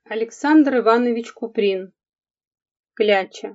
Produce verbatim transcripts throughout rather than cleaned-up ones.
Александр Иванович Куприн. Кляча.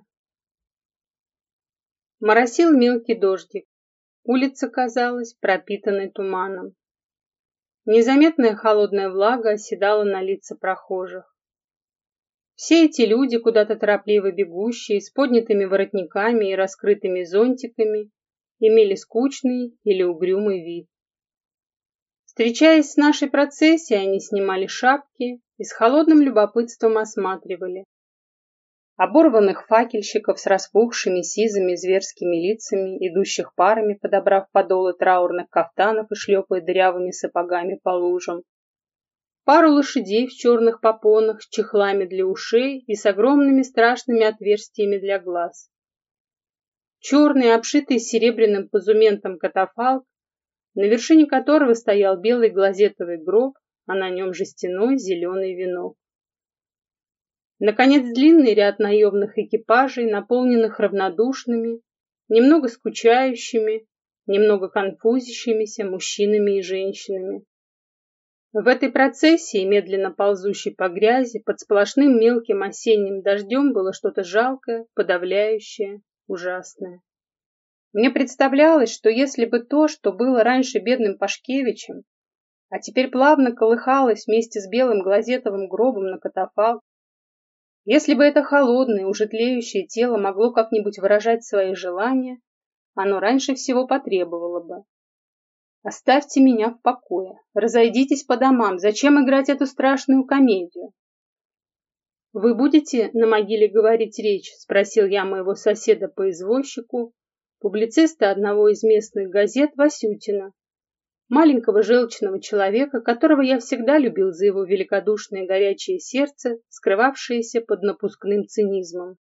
Моросил мелкий дождик. Улица казалась пропитанной туманом. Незаметная холодная влага оседала на лица прохожих. Все эти люди, куда-то торопливо бегущие, с поднятыми воротниками и раскрытыми зонтиками, имели скучный или угрюмый вид. Встречаясь с нашей процессией, они снимали шапки и с холодным любопытством осматривали оборванных факельщиков с распухшими сизыми зверскими лицами, идущих парами, подобрав подолы траурных кафтанов и шлепая дырявыми сапогами по лужам, пару лошадей в черных попонах с чехлами для ушей и с огромными страшными отверстиями для глаз. Черный, обшитый серебряным позументом катафалк, на вершине которого стоял белый глазетовый гроб, а на нем жестяной зеленый венок. Наконец, длинный ряд наемных экипажей, наполненных равнодушными, немного скучающими, немного конфузящимися мужчинами и женщинами. В этой процессии, медленно ползущей по грязи, под сплошным мелким осенним дождем, было что-то жалкое, подавляющее, ужасное. Мне представлялось, что если бы то, что было раньше бедным Пашкевичем, а теперь плавно колыхалось вместе с белым глазетовым гробом на катафалк, если бы это холодное, уже тлеющее тело могло как-нибудь выражать свои желания, оно раньше всего потребовало бы: «Оставьте меня в покое, разойдитесь по домам, зачем играть эту страшную комедию?» «Вы будете на могиле говорить речь?» – спросил я моего соседа по извозчику, публициста одного из местных газет Васютина, маленького желчного человека, которого я всегда любил за его великодушное горячее сердце, скрывавшееся под напускным цинизмом.